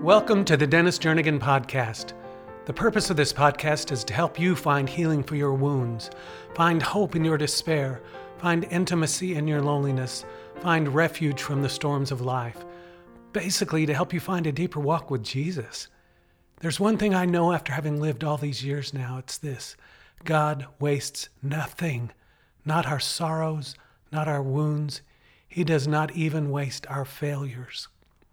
Welcome to the Dennis Jernigan Podcast. The purpose of this podcast is to help you find healing for your wounds, find hope in your despair, find intimacy in your loneliness, find refuge from the storms of life. Basically, to help you find a deeper walk with Jesus. There's one thing I know after having lived all these years now, it's this: God wastes nothing. Not our sorrows, not our wounds. He does not even waste our failures.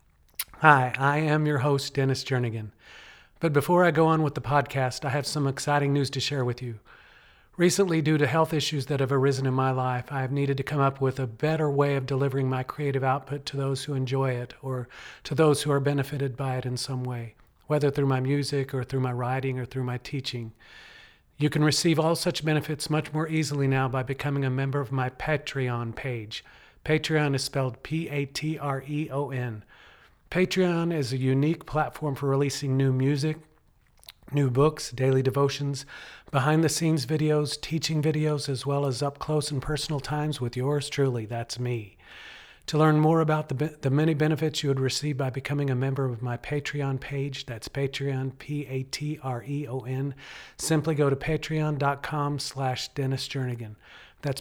Hi, I am your host, Dennis Jernigan. But before I go on with the podcast, I have some exciting news to share with you. Recently, due to health issues that have arisen in my life, I have needed to come up with a better way of delivering my creative output to those who enjoy it or to those who are benefited by it in some way, whether through my music or through my writing or through my teaching. You can receive all such benefits much more easily now by becoming a member of my Patreon page. Patreon is spelled Patreon. Patreon is a unique platform for releasing new music, new books, daily devotions, behind-the-scenes videos, teaching videos, as well as up-close and personal times with yours truly, that's me. To learn more about the many benefits you would receive by becoming a member of my Patreon page, that's Patreon, Patreon, simply go to patreon.com/Dennis Jernigan. That's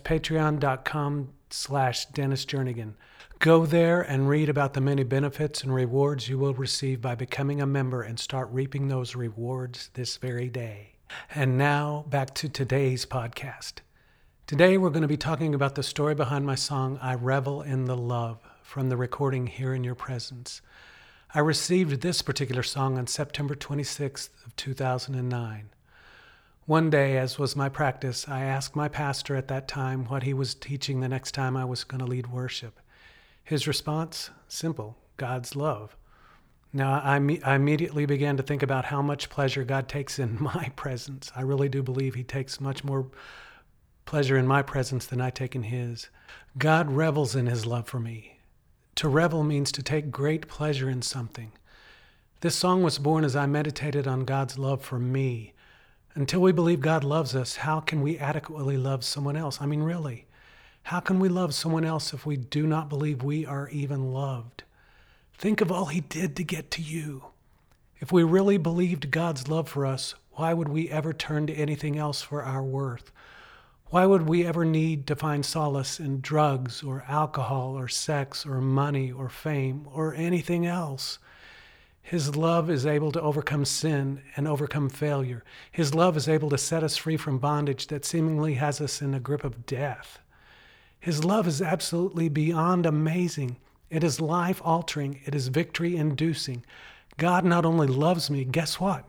patreon.com/Dennis Jernigan. Go there and read about the many benefits and rewards you will receive by becoming a member and start reaping those rewards this very day. And now back to today's podcast. Today we're going to be talking about the story behind my song, I Revel in the Love, from the recording Here in Your Presence. I received this particular song on September 26th of 2009. One day, as was my practice, I asked my pastor at that time what he was teaching the next time I was going to lead worship. His response? Simple: God's love. Now, I immediately began to think about how much pleasure God takes in my presence. I really do believe he takes much more pleasure in my presence than I take in his. God revels in his love for me. To revel means to take great pleasure in something. This song was born as I meditated on God's love for me. Until we believe God loves us, how can we adequately love someone else? I mean, really. How can we love someone else if we do not believe we are even loved? Think of all he did to get to you. If we really believed God's love for us, why would we ever turn to anything else for our worth? Why would we ever need to find solace in drugs or alcohol or sex or money or fame or anything else? His love is able to overcome sin and overcome failure. His love is able to set us free from bondage that seemingly has us in a grip of death. His love is absolutely beyond amazing. It is life-altering. It is victory-inducing. God not only loves me, guess what?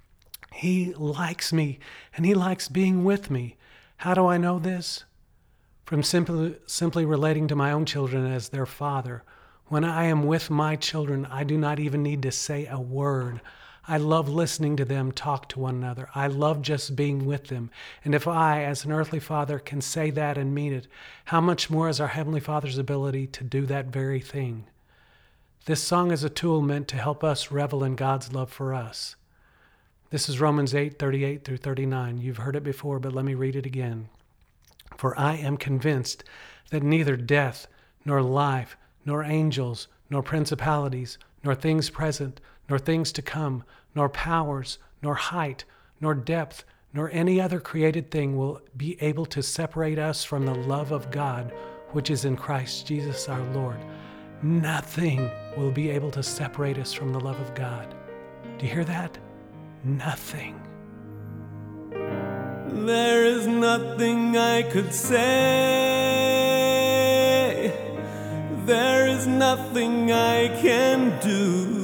He likes me, and he likes being with me. How do I know this? From simply relating to my own children as their father. When I am with my children, I do not even need to say a word. I love listening to them talk to one another. I love just being with them. And if I, as an earthly father, can say that and mean it, how much more is our Heavenly Father's ability to do that very thing? This song is a tool meant to help us revel in God's love for us. This is Romans 8:38 through 39. You've heard it before, but let me read it again. For I am convinced that neither death, nor life, nor angels, nor principalities, nor things present, nor things to come, nor powers, nor height, nor depth, nor any other created thing will be able to separate us from the love of God, which is in Christ Jesus our Lord. Nothing will be able to separate us from the love of God. Do you hear that? Nothing. There is nothing I could say. There is nothing I can do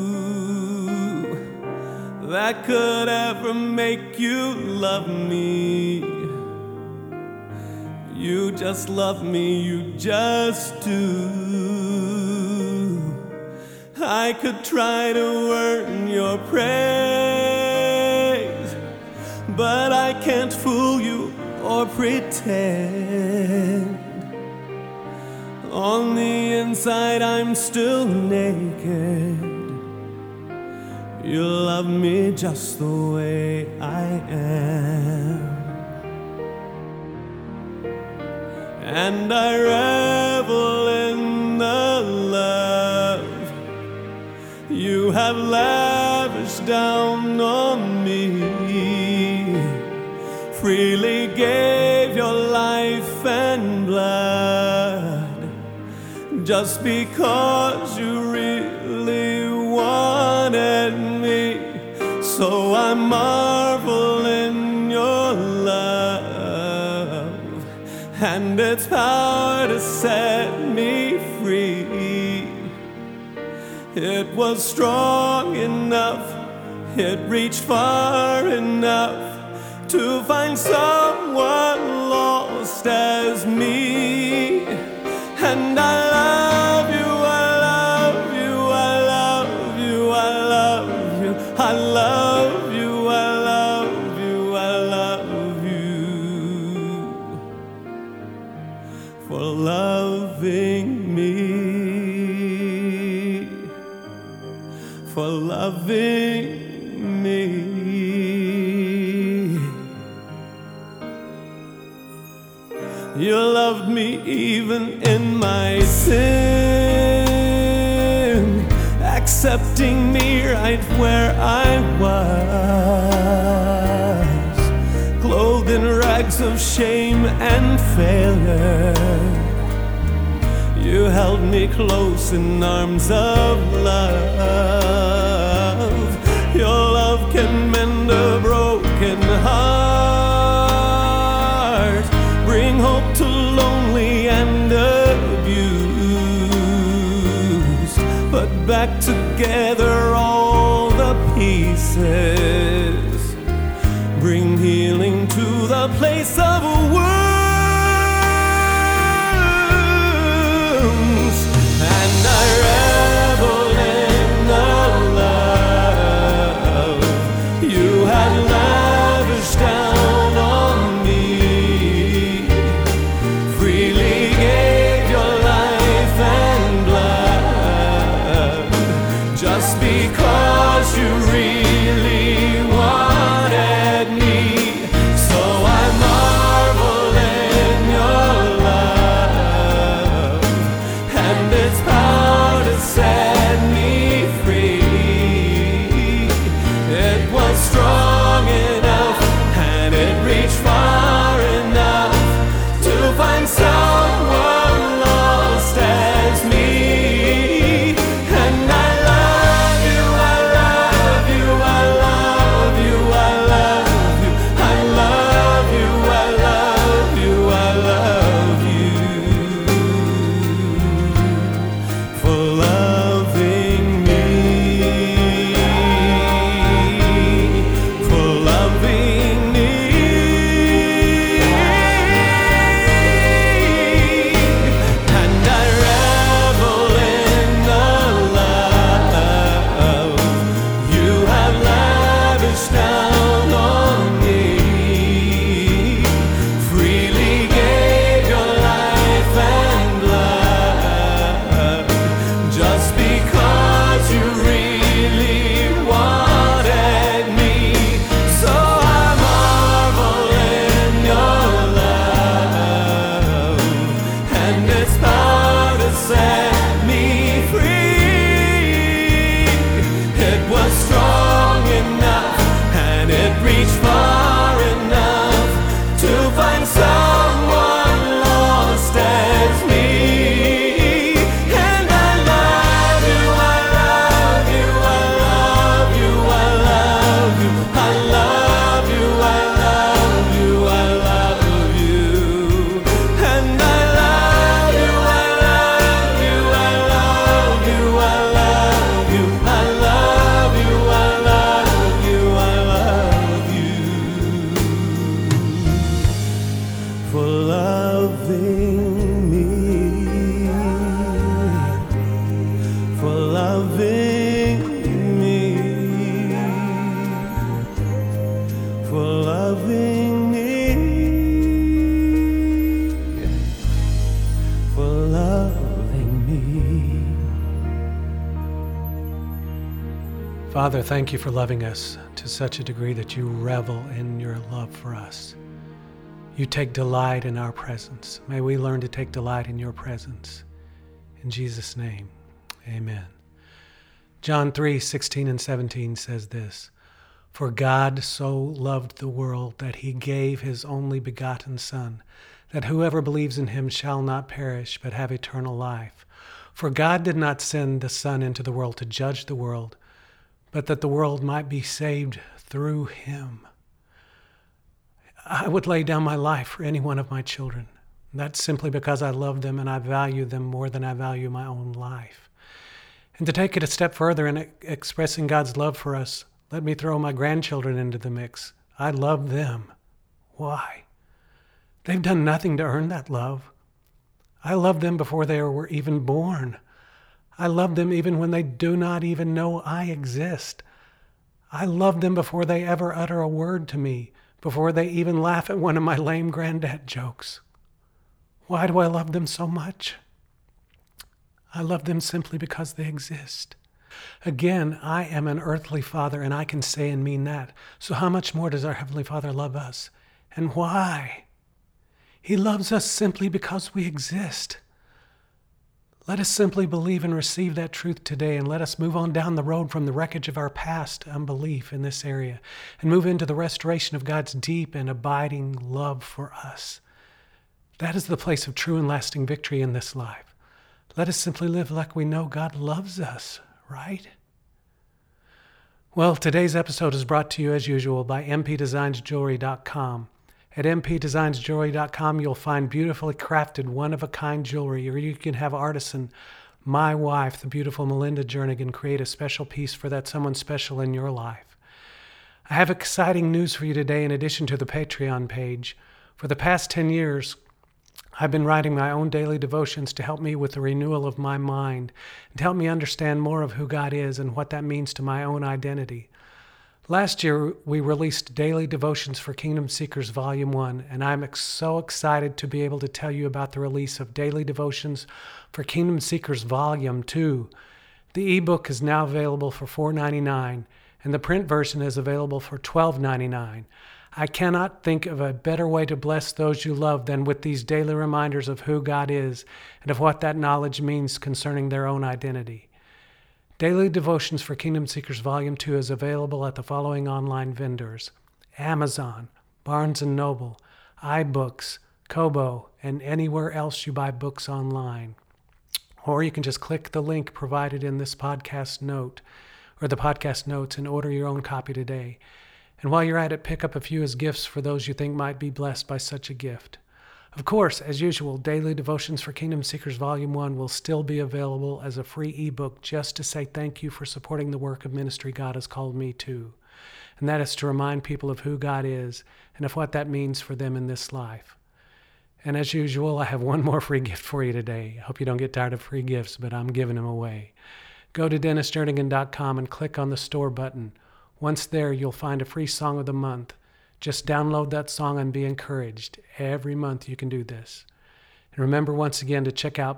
that could ever make you love me. You just love me, you just do. I could try to earn your praise, but I can't fool you or pretend. On the inside I'm still naked. You love me just the way I am. And I revel in the love you have lavished down on me. Freely gave your life and blood, just because you really wanted me. So I marvel in your love and its power to set me free. It was strong enough, it reached far enough to find someone lost as me. And I love you, I love you, I love you, I love you, I love you, I love you, I love you for loving me, for loving me. You loved me even in my sin, accepting me right where I was, clothed in rags of shame and failure. You held me close in arms of love. Your love can mend a broken heart, bring hope to lonely and abused, but back together all the pieces, bring healing to the place of wounds. And I revel in the love you had lavished down on me. Freely gave your life and blood, just because you really wanted me. So I marvel in your love and its power to set me free. It was strong enough and it reached far enough to find someone lost as me. And I love you, I love you, I love you, I love you, I love you, I love you, I love you for loving me, for loving me. And I revel in the love you have lavished down on me. Freely gave your life and blood, just because you really wanted me. So I marvel in your love and its power to set me free. It was strong enough and it reached far enough to find someone lost as me. And I love you, I love you, I love you, I love you, I love you, I love you, I love you. And I love you, I love you, I love you, I love you, I love you, I love you, I love you for loving me, for loving me, for loving me, for loving me. Father, thank you for loving us to such a degree that you revel in your love for us. You take delight in our presence. May we learn to take delight in your presence. In Jesus' name, amen. John 3:16 and 17 says this, "For God so loved the world that he gave his only begotten Son, that whoever believes in him shall not perish, but have eternal life. For God did not send the Son into the world to judge the world, but that the world might be saved through him." I would lay down my life for any one of my children. That's simply because I love them and I value them more than I value my own life. And to take it a step further in expressing God's love for us, let me throw my grandchildren into the mix. I love them. Why? They've done nothing to earn that love. I love them before they were even born. I love them even when they do not even know I exist. I love them before they ever utter a word to me, before they even laugh at one of my lame granddad jokes. Why do I love them so much? I love them simply because they exist. Again, I am an earthly father, and I can say and mean that. So how much more does our Heavenly Father love us? And why? He loves us simply because we exist. Let us simply believe and receive that truth today, and let us move on down the road from the wreckage of our past unbelief in this area and move into the restoration of God's deep and abiding love for us. That is the place of true and lasting victory in this life. Let us simply live like we know God loves us, right? Well, today's episode is brought to you as usual by mpdesignsjewelry.com. At mpdesignsjewelry.com, you'll find beautifully crafted, one-of-a-kind jewelry, or you can have artisan, my wife, the beautiful Melinda Jernigan, create a special piece for that someone special in your life. I have exciting news for you today in addition to the Patreon page. For the past 10 years, I've been writing my own daily devotions to help me with the renewal of my mind and to help me understand more of who God is and what that means to my own identity. Last year, we released Daily Devotions for Kingdom Seekers Volume 1, and I'm so excited to be able to tell you about the release of Daily Devotions for Kingdom Seekers Volume 2. The ebook is now available for $4.99, and the print version is available for $12.99. I cannot think of a better way to bless those you love than with these daily reminders of who God is and of what that knowledge means concerning their own identity. Daily Devotions for Kingdom Seekers Volume 2 is available at the following online vendors: Amazon, Barnes & Noble, iBooks, Kobo, and anywhere else you buy books online. Or you can just click the link provided in this podcast note, or the podcast notes, and order your own copy today. And while you're at it, pick up a few as gifts for those you think might be blessed by such a gift. Of course, as usual, Daily Devotions for Kingdom Seekers Volume 1 will still be available as a free ebook just to say thank you for supporting the work of ministry God has called me to. And that is to remind people of who God is and of what that means for them in this life. And as usual, I have one more free gift for you today. I hope you don't get tired of free gifts, but I'm giving them away. Go to DennisJernigan.com and click on the store button. Once there, you'll find a free song of the month. Just download that song and be encouraged. Every month you can do this. And remember once again to check out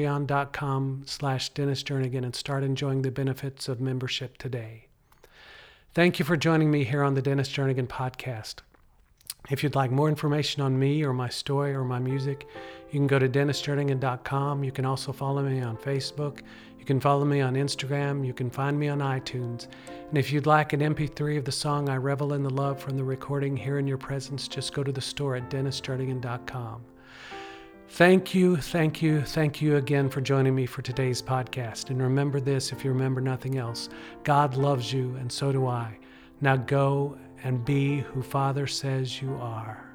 patreon.com/DennisJernigan and start enjoying the benefits of membership today. Thank you for joining me here on the Dennis Jernigan Podcast. If you'd like more information on me or my story or my music, you can go to DennisJernigan.com. You can also follow me on Facebook. You can follow me on Instagram. You can find me on iTunes. And if you'd like an MP3 of the song I Revel in the Love from the recording Here in Your Presence, just go to the store at DennisJernigan.com. Thank you again for joining me for today's podcast. And remember this, if you remember nothing else, God loves you and so do I. Now go and be who Father says you are.